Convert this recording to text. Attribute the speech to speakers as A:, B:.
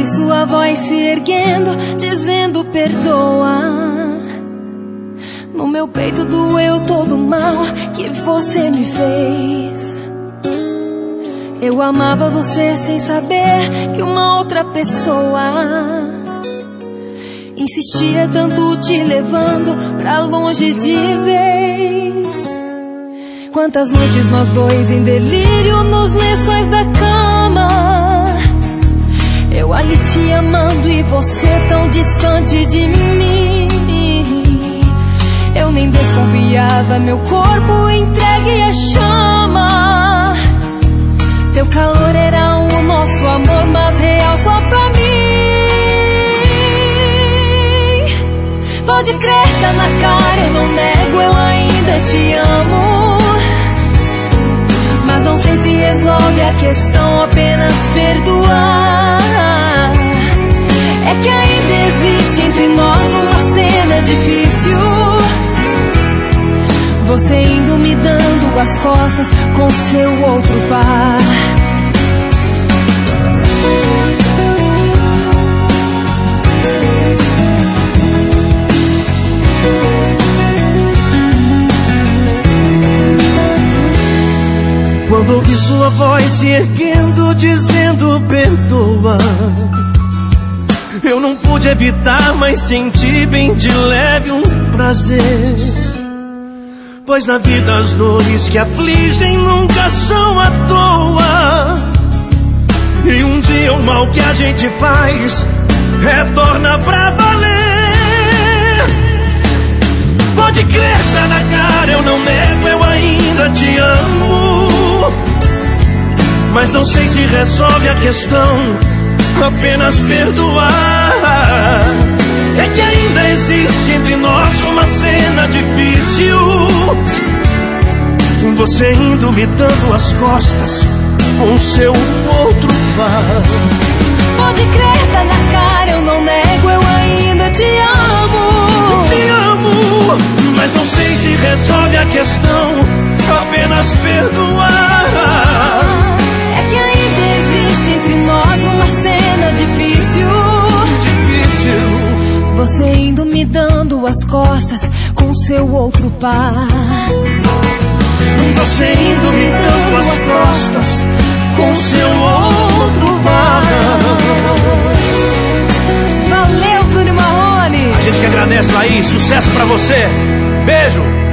A: ouvi sua voz se erguendo, dizendo perdoa. No meu peito doeu todo o mal que você me fez. Eu amava você sem saber que uma outra pessoa insistia tanto te levando pra longe de vez. Quantas noites nós dois em delírio nos lençóis da cama, eu ali te amando e você tão distante de mim. Eu nem desconfiava, meu corpo entregue à chama. Teu calor era o nosso amor, mas real só pra mim. Pode crer, tá na cara, eu não nego, eu ainda te amo. Mas não sei se resolve a questão apenas perdoar. É que ainda existe entre nós uma cena difícil. Você indo me dando as costas com seu outro par.
B: Quando ouvi sua voz se erguendo, dizendo perdoa, eu não pude evitar, mas senti bem de leve um prazer. Pois na vida as dores que afligem nunca são à toa. E um dia o mal que a gente faz retorna pra valer. Pode crer, tá na cara, eu não nego, eu ainda te amo. Mas não sei se resolve a questão apenas perdoar. É que ainda existe entre nós uma cena difícil. Você indo me dando as costas com seu outro par.
A: Pode crer, tá na cara, eu não nego, eu ainda te amo.
B: Te amo, mas não sei se resolve a questão apenas perdoar.
A: É que ainda existe entre nós uma cena difícil. Você indo me dando as costas com seu outro par.
B: Você indo me dando as costas com seu outro par.
A: Valeu, Bruno Marrone.
B: A gente que agradece aí, sucesso pra você. Beijo.